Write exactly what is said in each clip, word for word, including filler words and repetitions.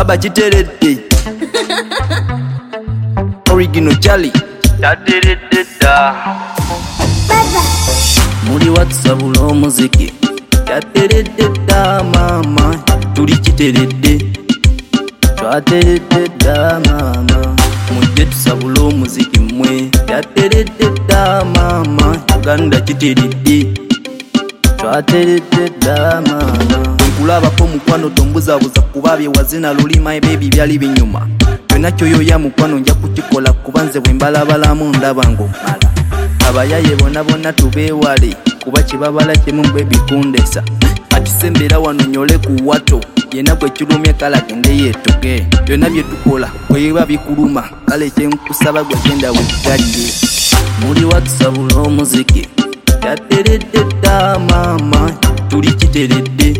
baba kiteredde original Charlie kyateredde dda muli watusabula omuziki kyateredde dda mama tuli kiteredde twateredde dda mama mujje tusabula omuziki mmwe kyateredde dda mama Uganda kiteredde twateredde dda mama nkulabako mukwano tombuzabuza kuba byewazina lulima ebebi byali binyuma byonna kyoyoya mukwano nja kukikola kuba nze bwe mbalabalamu ndaba ng'omala abayaye bonna bonna tubeewale kuba kibabala kimu bebikundesa kati sembera wano nyole ku wato yena gwe kirumye kala gende yeetoge byonna bye tukola bweba bikuluma kale kyenkusaba gwe genda wekigalire muli watusabula omuziki kyateredde dda mama tuli kiteredde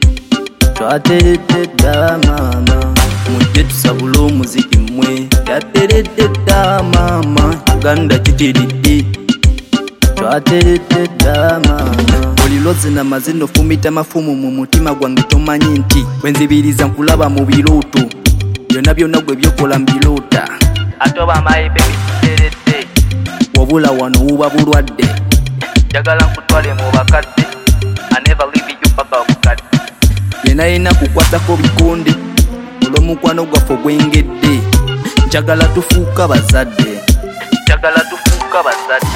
twateredde dda mama mujje tusabula omuziki mmwe kyateredde dda mama Uganda kiteredde twateredde dda mama buli lozi na mazino fumita mafumu mu mutima gwange tomanyi nti wenzibiriza nkulaba mu birooto byonna byonna gwe byokola mbiroota ate oba amayi bebi kiteredde wabula wano wuba bulwadde njagala nkutwale mu bakadde I never leave you paka obukadde yena yena kukwatako bikonde olw'omukwano gwaffe gwengedde njagala tufuuka bazadde njagala tufuuka bazadde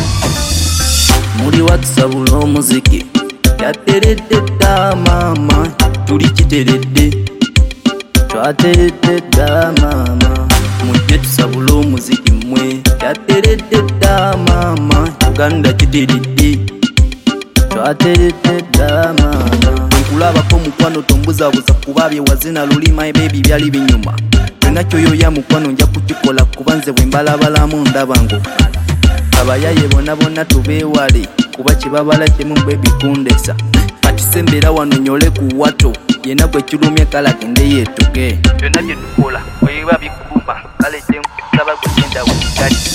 muli watusabula omuziki kyateredde dda mama tuli kiteredde twateredde dda mama mujje tusabula omuziki mmwe kyateredde dda mama Uganda kiteredde twateredde dda mama nkulabako mukwano tombuzabuza kuba byewazina lulima ebebi byali binyuma byonna kyoyoya mukwano nja kukikola kuba nze bwe mbalabalamu ndaba ng'omala abayaye bonna bonna tubeewale kuba kibabala kimu bebikundesa kati sembera wano nyole ku wato yena gwe kirumye kala gende yeetoge byonna bye tukola bweba bikuluma kale kyenkusaba gwe genda wekigalire